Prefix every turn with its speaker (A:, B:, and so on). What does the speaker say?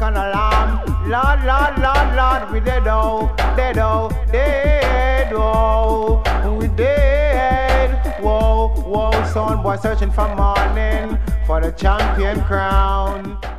A: African alarm. Lord, Lord, Lord, Lord, we dead oh, dead oh, dead oh, we dead. Whoa, whoa, son boy searching for morning for the champion crown.